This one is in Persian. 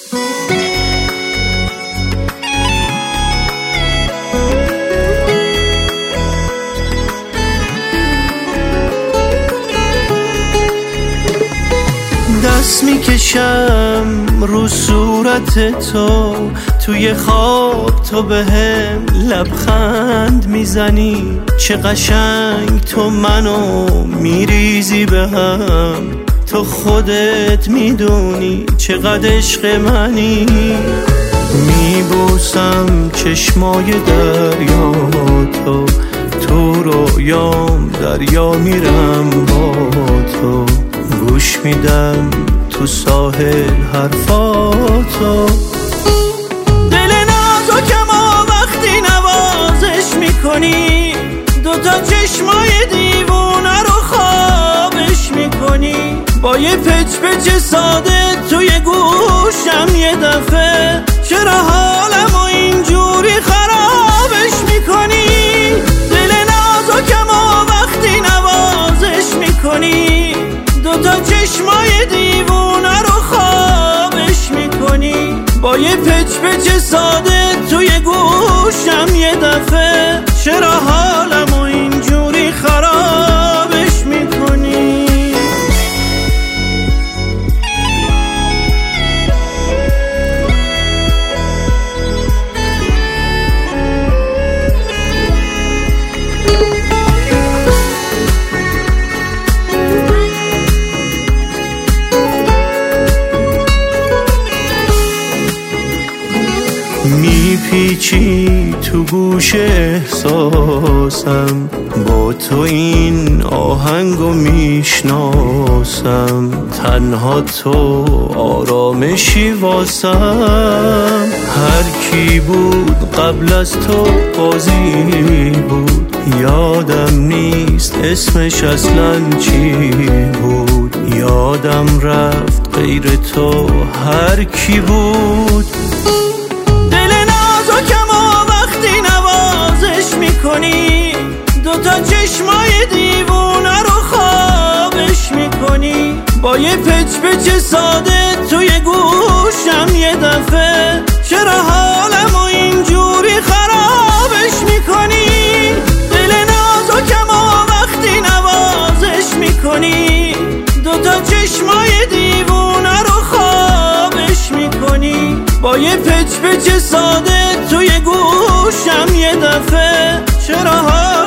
دست میکشم رو صورت تو، توی خواب تو بهم لبخند میزنی، چه قشنگ تو منو میریزی به هم، تو خودت میدونی چقدر عشق منی. میبوسم چشمای دریا تو، تو رویام دریا میرم با تو، گوش میدم تو ساحل حرفاتو. دل نازکمو وقتی نوازش میکنی، دوتا چشمای دیوونه رو خوابش میکنی، با یه پچ پچ ساده توی گوشم یه دفعه، چرا حالمو اینجوری خرابش میکنی. دل نازکمو وقتی نوازش میکنی، دوتا چشمای دیوونه رو خوابش میکنی، با یه پچ پچ ساده توی گوشم یه دفعه، چرا حالمو اینجوری خرابش میکنی. میپیچی تو گوش احساسم، با تو این آهنگو میشناسم، تنها تو آرامشی واسم. هر کی بود قبل از تو قاضی بود، یادم نیست اسمش اصلا چی بود، یادم رفت غیر تو هر کی بود. دوتا چشمای دیوونه رو خوابش میکنی، با یه پچ پچ ساده توی گوشم یه دفعه، چرا حالمو اینجوری خرابش میکنی. دل نازکمو وقتی نوازش میکنی، دوتا چشمای دیوونه رو خوابش میکنی، با یه پچ پچ ساده توی گوشم یه دفعه، چرا